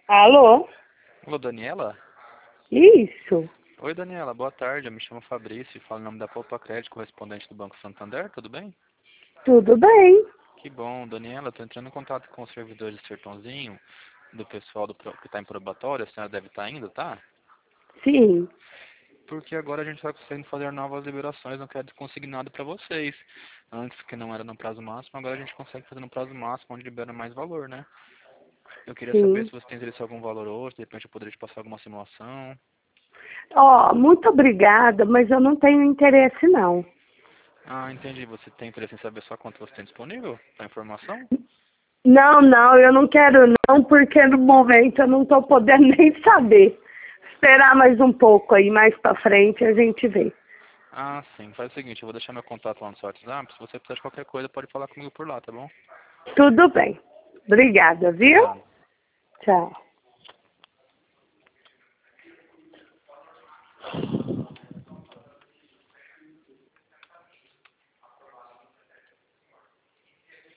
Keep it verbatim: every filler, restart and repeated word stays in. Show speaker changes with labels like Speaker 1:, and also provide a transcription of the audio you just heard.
Speaker 1: Alô?
Speaker 2: Alô, Daniela?
Speaker 1: Isso.
Speaker 2: Oi, Daniela, boa tarde. Eu me chamo Fabrício e falo em nome da Poupa Crédito, correspondente do Banco Santander, tudo bem?
Speaker 1: Tudo bem?
Speaker 2: Que bom, Daniela, estou entrando em contato com os servidores de Sertãozinho, do pessoal do, pro- que está em probatório, a senhora deve estar ainda, tá?
Speaker 1: Sim.
Speaker 2: Porque agora a gente está conseguindo fazer novas liberações no crédito consignado para vocês. Antes, que não era no prazo máximo, agora a gente consegue fazer no prazo máximo, onde libera mais valor, né? Eu queria saber
Speaker 1: Sim.
Speaker 2: se você tem interesse em algum valor hoje, de repente eu poderia te passar alguma simulação.
Speaker 1: Ó, muito obrigada, mas eu não tenho interesse não.
Speaker 2: Ah, entendi. Você tem interesse em saber só quanto você tem disponível para informação?
Speaker 1: Não, não, eu não quero não, porque no momento eu não estou podendo nem saber. Esperar mais um pouco aí, mais pra frente a gente vê.
Speaker 2: Ah, sim. Faz o seguinte, eu vou deixar meu contato lá no seu WhatsApp. Se você precisar de qualquer coisa, pode falar comigo por lá, tá bom?
Speaker 1: Tudo bem. Obrigada, viu?
Speaker 2: Obrigado.
Speaker 1: Tchau.